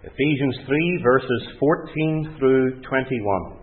Ephesians 3, verses 14 through 21.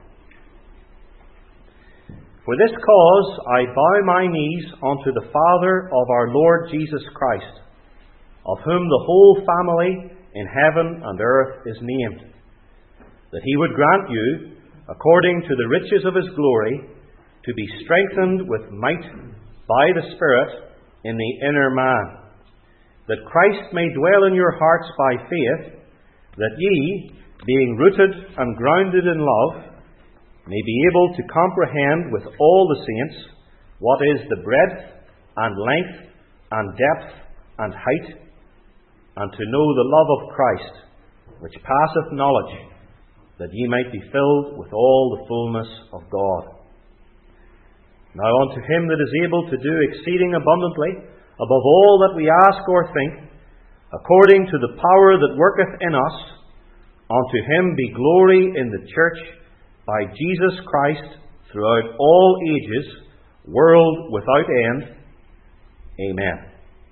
For this cause I bow my knees unto the Father of our Lord Jesus Christ, of whom the whole family in heaven and earth is named, that he would grant you, according to the riches of his glory, to be strengthened with might by the Spirit in the inner man, that Christ may dwell in your hearts by faith, that ye, being rooted and grounded in love, may be able to comprehend with all the saints what is the breadth and length and depth and height, and to know the love of Christ, which passeth knowledge, that ye might be filled with all the fullness of God. Now unto him that is able to do exceeding abundantly above all that we ask or think, according to the power that worketh in us, unto him be glory in the church by Jesus Christ throughout all ages, world without end. Amen.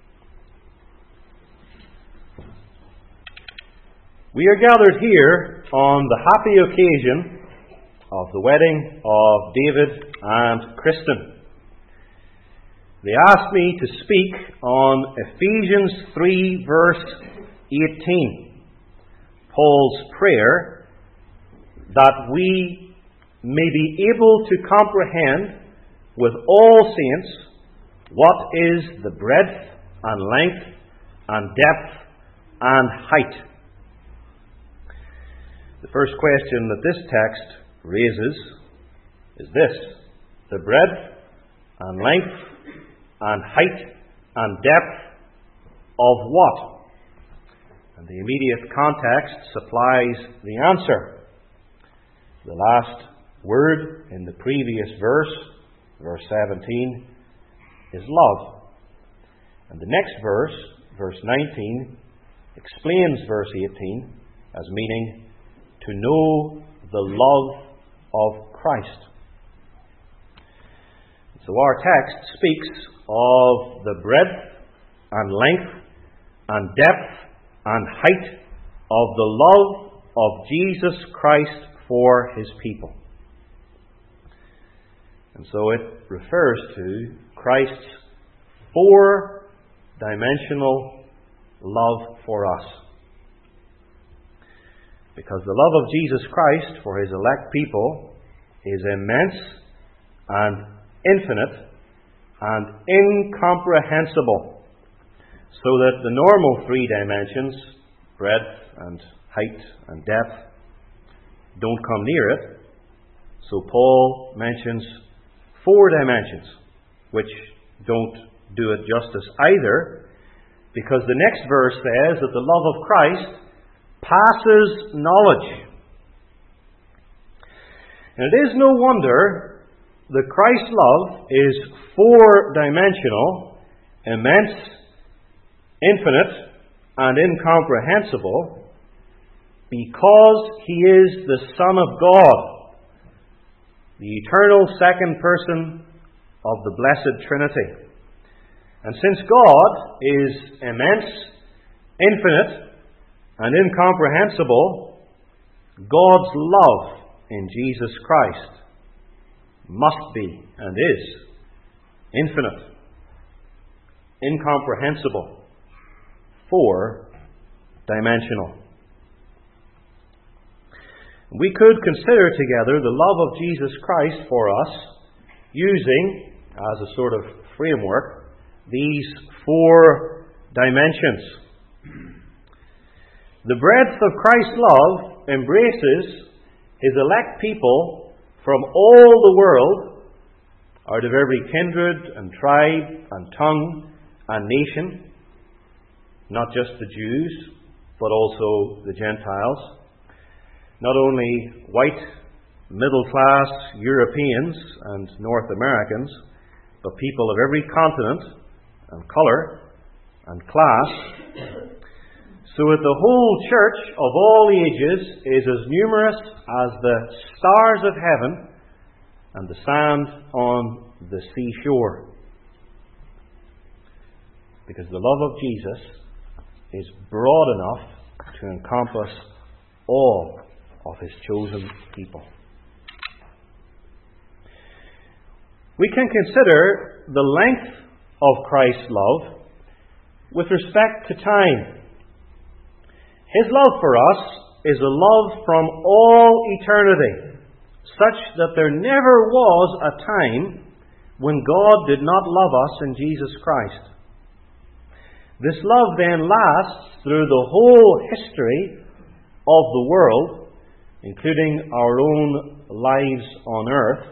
We are gathered here on the happy occasion of the wedding of David and Kristen. They asked me to speak on Ephesians 3, verse 18, Paul's prayer, that we may be able to comprehend with all saints what is the breadth and length and depth and height. The first question that this text raises is this: the breadth and length and height and depth of what? And the immediate context supplies the answer. The last word in the previous verse, verse 17, is love. And the next verse, verse 19, explains verse 18 as meaning to know the love of Christ. So our text speaks of the breadth and length and depth and height of the love of Jesus Christ for his people. And so it refers to Christ's four-dimensional love for us. Because the love of Jesus Christ for his elect people is immense and infinite and incomprehensible, so that the normal three dimensions, breadth and height and depth, don't come near it. So Paul mentions four dimensions, which don't do it justice either, because the next verse says that the love of Christ passes knowledge. And it is no wonder that Christ's love is four-dimensional, immense, infinite, and incomprehensible, because he is the Son of God, the eternal second person of the Blessed Trinity. And since God is immense, infinite, and incomprehensible, God's love in Jesus Christ must be and is infinite, incomprehensible, four-dimensional. We could consider together the love of Jesus Christ for us using, as a sort of framework, these four dimensions. The breadth of Christ's love embraces his elect people from all the world, out of every kindred and tribe and tongue and nation, not just the Jews, but also the Gentiles. Not only white, middle-class Europeans and North Americans, but people of every continent and colour and class, so that the whole church of all ages is as numerous as the stars of heaven and the sand on the seashore. Because the love of Jesus is broad enough to encompass all of His chosen people. We can consider the length of Christ's love with respect to time. His love for us is a love from all eternity, such that there never was a time when God did not love us in Jesus Christ. This love then lasts through the whole history of the world, including our own lives on earth.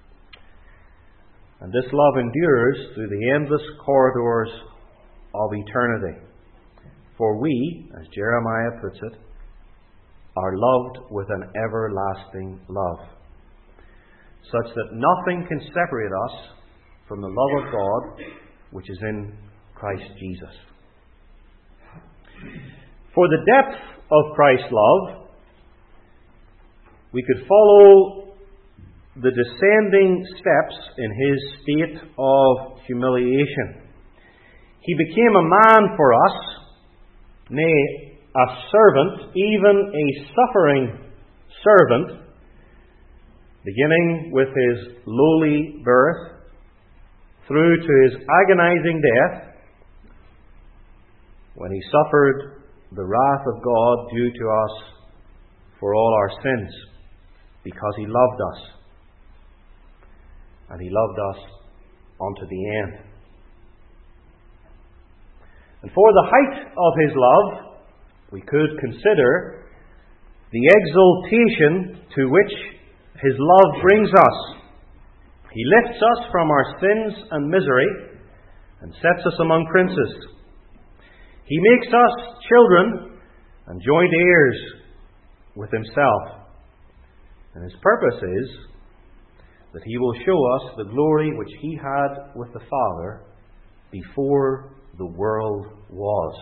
And this love endures through the endless corridors of eternity. For we, as Jeremiah puts it, are loved with an everlasting love, such that nothing can separate us from the love of God which is in Christ Jesus. For the depth of Christ's love, we could follow the descending steps in His state of humiliation. He became a man for us, nay, a servant, even a suffering servant, beginning with His lowly birth through to His agonizing death, when He suffered the wrath of God due to us for all our sins, because He loved us. And He loved us unto the end. And for the height of His love, we could consider the exaltation to which His love brings us. He lifts us from our sins and misery and sets us among princes. He makes us children and joint heirs with Himself. And His purpose is that He will show us the glory which He had with the Father before the world was,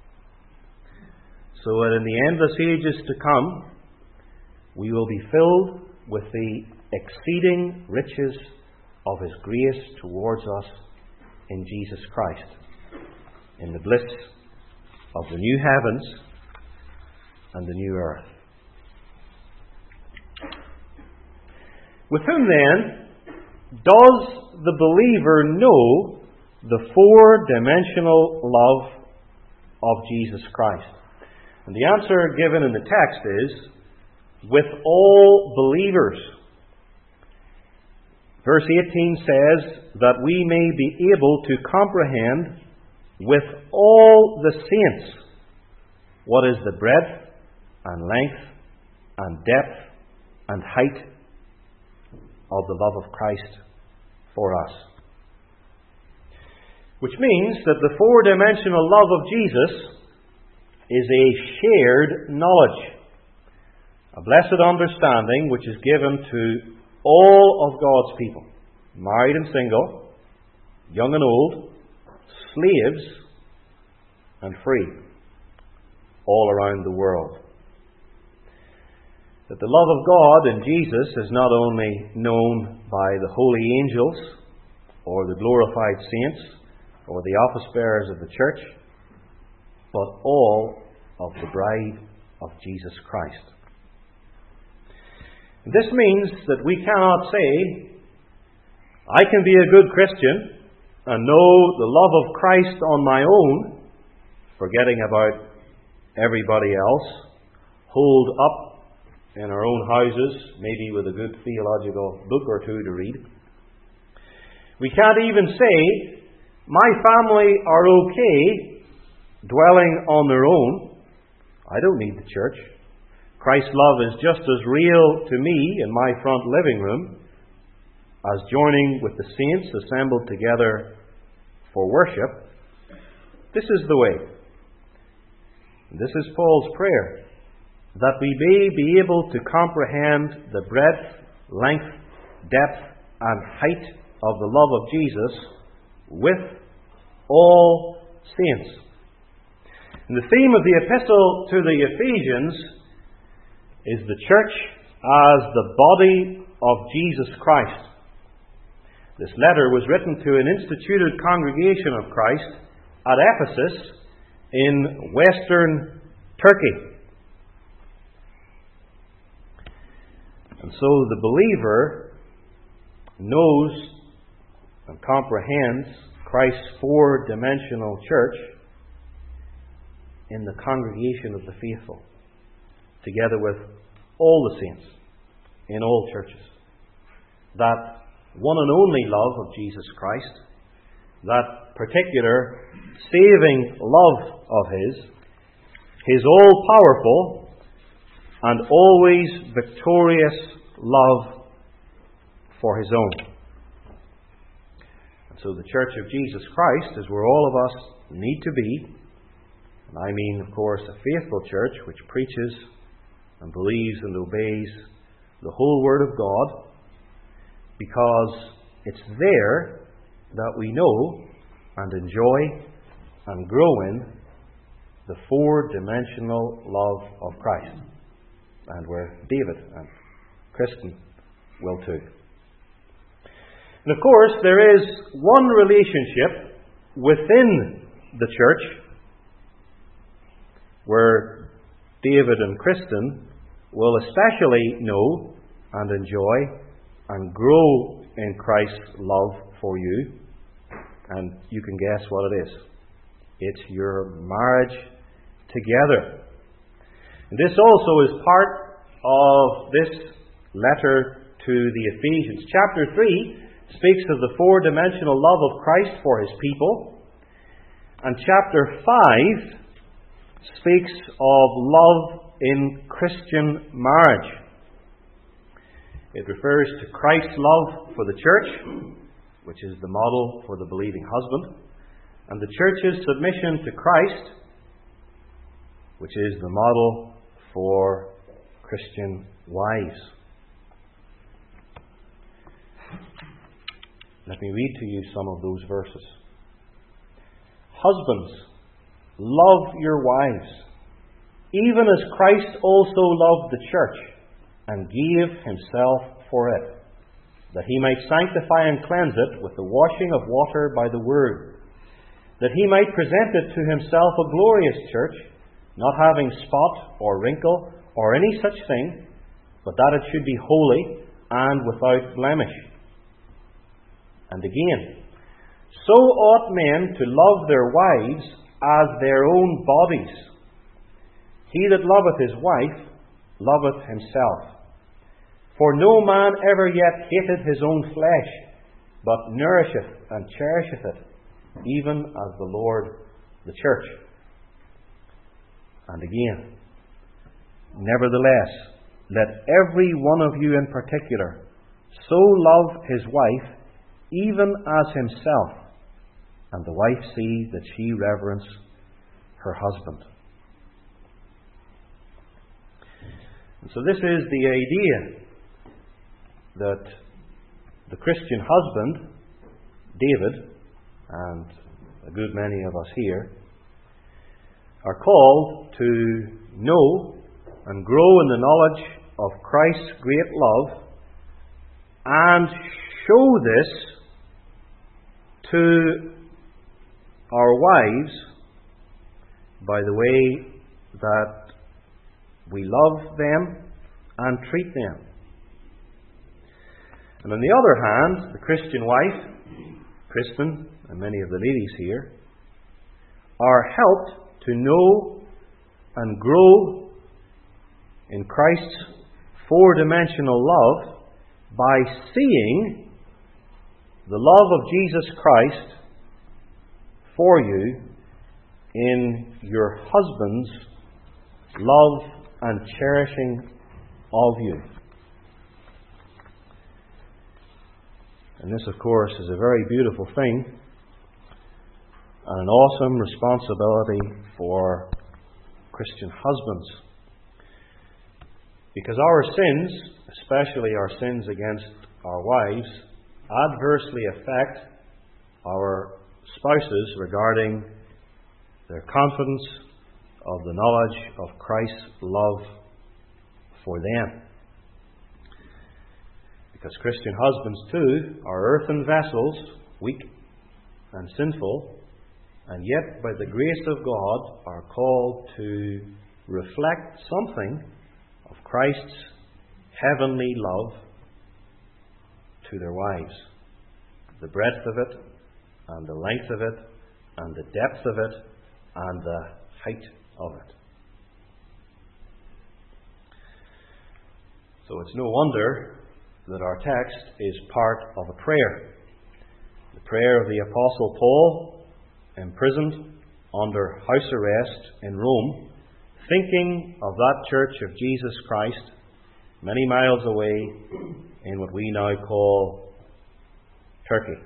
so that in the endless ages to come, we will be filled with the exceeding riches of His grace towards us in Jesus Christ, in the bliss of the new heavens and the new earth. With whom then does the believer know the four-dimensional love of Jesus Christ? And the answer given in the text is, with all believers. Verse 18 says that we may be able to comprehend with all the saints what is the breadth and length and depth and height of the love of Christ for us. Which means that the four-dimensional love of Jesus is a shared knowledge, a blessed understanding which is given to all of God's people, married and single, young and old, slaves and free, all around the world. That the love of God in Jesus is not only known by the holy angels or the glorified saints or the office bearers of the church, but all of the bride of Jesus Christ. This means that we cannot say, I can be a good Christian and know the love of Christ on my own, forgetting about everybody else, holed up in our own houses, maybe with a good theological book or two to read. We can't even say, my family are okay dwelling on their own. I don't need the church. Christ's love is just as real to me in my front living room as joining with the saints assembled together for worship. This is the way. This is Paul's prayer, that we may be able to comprehend the breadth, length, depth, and height of the love of Jesus with all saints. And the theme of the epistle to the Ephesians is the church as the body of Jesus Christ. This letter was written to an instituted congregation of Christ at Ephesus in western Turkey. And so the believer knows and comprehends Christ's four-dimensional church in the congregation of the faithful, together with all the saints in all churches. That one and only love of Jesus Christ, that particular saving love of His all-powerful and always victorious love for His own. And so the Church of Jesus Christ is where all of us need to be. And I mean, of course, a faithful church which preaches and believes and obeys the whole Word of God, because it's there that we know and enjoy and grow in the four-dimensional love of Christ, and where David and Kristen will too. And of course, there is one relationship within the church where David and Kristen will especially know and enjoy and grow in Christ's love for you. And you can guess what it is. It's your marriage together. And this also is part of this letter to the Ephesians. Chapter 3 speaks of the four-dimensional love of Christ for His people. And chapter 5 speaks of love in Christian marriage. It refers to Christ's love for the church, which is the model for the believing husband, and the church's submission to Christ, which is the model for Christian wives. Let me read to you some of those verses. Husbands, love your wives, even as Christ also loved the church and gave Himself for it, that He might sanctify and cleanse it with the washing of water by the Word, that He might present it to Himself a glorious church, not having spot or wrinkle or any such thing, but that it should be holy and without blemish. And again, so ought men to love their wives as their own bodies. He that loveth his wife loveth himself. For no man ever yet hated his own flesh, but nourisheth and cherisheth it, even as the Lord the church. And again, nevertheless, let every one of you in particular so love his wife, even as himself, and the wife see that she reverence her husband. And so this is the idea that the Christian husband, David, and a good many of us here, are called to know and grow in the knowledge of Christ's great love and show this to our wives by the way that we love them and treat them. And on the other hand, the Christian wife, Kristen, and many of the ladies here, are helped to know and grow in Christ's four-dimensional love by seeing the love of Jesus Christ for you in your husband's love and cherishing of you. And this, of course, is a very beautiful thing and an awesome responsibility for Christian husbands. Because our sins, especially our sins against our wives, adversely affect our spouses regarding their confidence of the knowledge of Christ's love for them. Because Christian husbands too are earthen vessels, weak and sinful, and yet by the grace of God are called to reflect something of Christ's heavenly love to their wives. The breadth of it, and the length of it, and the depth of it, and the height of it. So it's no wonder that our text is part of a prayer. The prayer of the Apostle Paul, imprisoned under house arrest in Rome, thinking of that church of Jesus Christ many miles away in what we now call Turkey.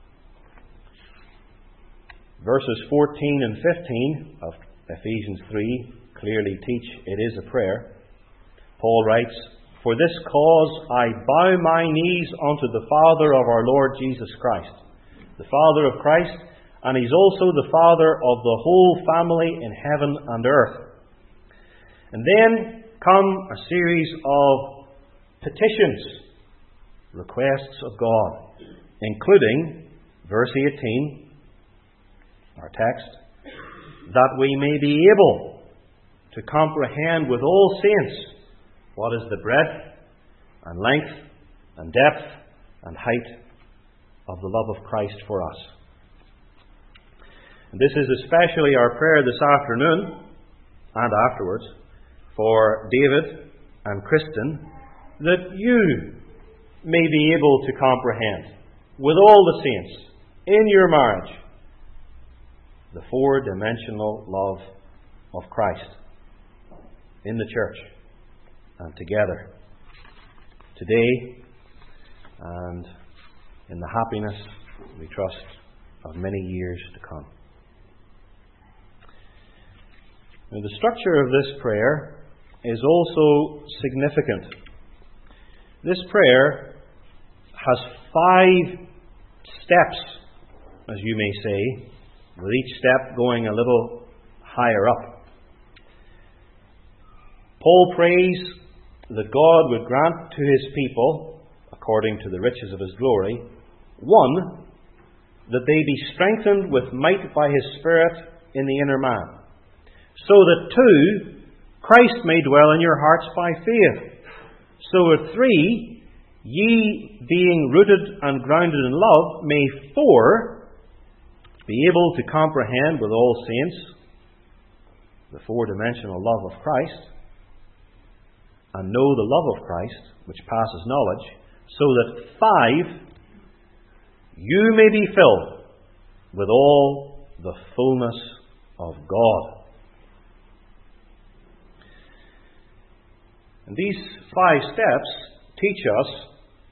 Verses 14 and 15 of Ephesians 3 clearly teach it is a prayer. Paul writes, "For this cause I bow my knees unto the Father of our Lord Jesus Christ," the Father of Christ, and He's also the Father of the whole family in heaven and earth. And then come a series of petitions, requests of God, including verse 18, our text, that we may be able to comprehend with all saints what is the breadth and length and depth and height of the love of Christ for us. And this is especially our prayer this afternoon and afterwards for David and Kristen, that you may be able to comprehend with all the saints in your marriage the four-dimensional love of Christ in the church and together today and in the happiness, we trust, of many years to come. Now, the structure of this prayer is also significant. This prayer has 5 steps, as you may say, with each step going a little higher up. Paul prays that God would grant to His people, according to the riches of His glory, 1, that they be strengthened with might by His Spirit in the inner man, so that 2, Christ may dwell in your hearts by faith, so that 3, ye being rooted and grounded in love, may 4, be able to comprehend with all saints the four-dimensional love of Christ, and know the love of Christ, which passes knowledge, so that 5, you may be filled with all the fullness of God. And these 5 steps teach us,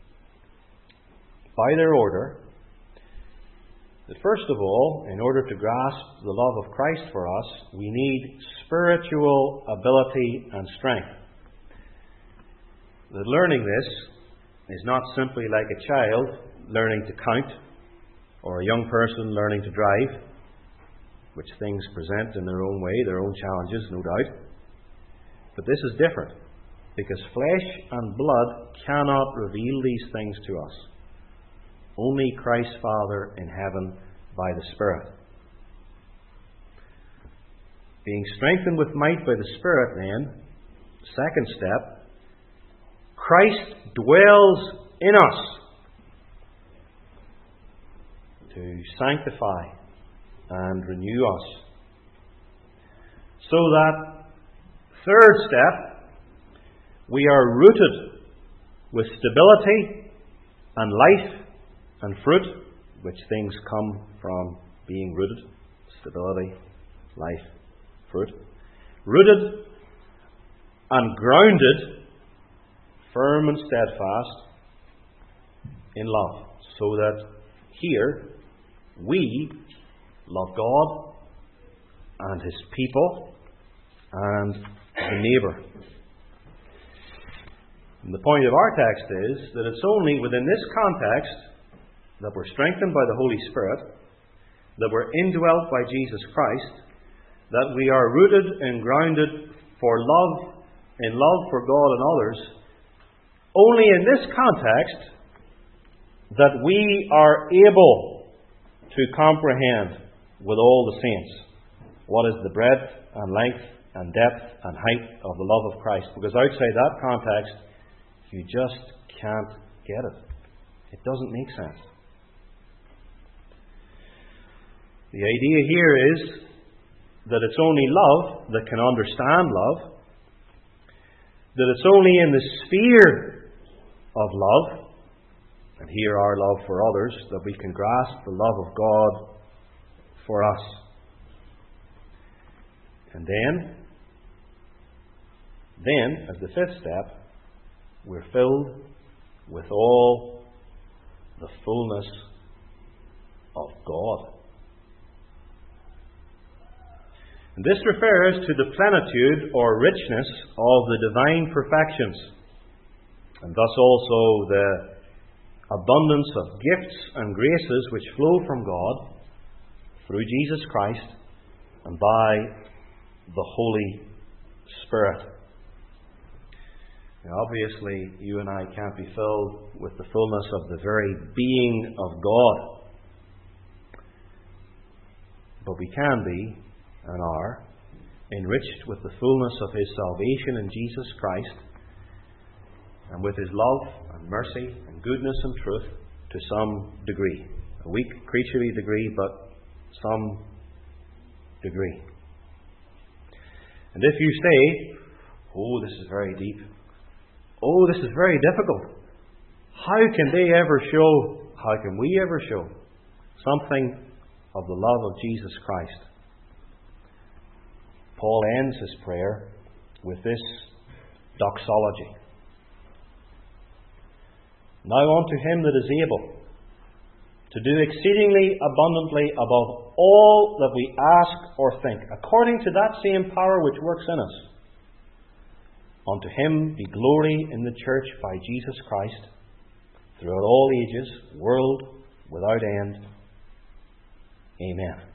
by their order, that first of all, in order to grasp the love of Christ for us, we need spiritual ability and strength. That learning this is not simply like a child learning to count, or a young person learning to drive, which things present in their own way, their own challenges, no doubt. But this is different, because flesh and blood cannot reveal these things to us. Only Christ Father in heaven by the Spirit. Being strengthened with might by the Spirit, then, second step, Christ dwells in us to sanctify and renew us. So that third step, we are rooted with stability and life and fruit, which things come from being rooted. Stability, life, fruit. Rooted and grounded, firm and steadfast in love, so that here we love God and His people and the neighbour. And the point of our text is that it's only within this context that we're strengthened by the Holy Spirit, that we're indwelt by Jesus Christ, that we are rooted and grounded in love for God and others. Only in this context that we are able to comprehend with all the saints what is the breadth and length and depth and height of the love of Christ. Because outside that context, You just can't get it. It doesn't make sense. The idea here is that it's only love that can understand love, that it's only in the sphere of love, and here our love for others, that we can grasp the love of God for us. And then, as the fifth step, we're filled with all the fullness of God. And this refers to the plenitude or richness of the divine perfections, and thus also the abundance of gifts and graces which flow from God through Jesus Christ and by the Holy Spirit. Now, obviously, you and I can't be filled with the fullness of the very being of God, but we can be and are enriched with the fullness of His salvation in Jesus Christ, and with His love and mercy and goodness and truth to some degree. A weak creaturely degree, but some degree. And if you say, oh, this is very deep, oh, this is very difficult, how can we ever show something of the love of Jesus Christ? Paul ends his prayer with this doxology. Now unto Him that is able to do exceedingly abundantly above all that we ask or think, according to that same power which works in us, unto Him be glory in the church by Jesus Christ, throughout all ages, world without end. Amen.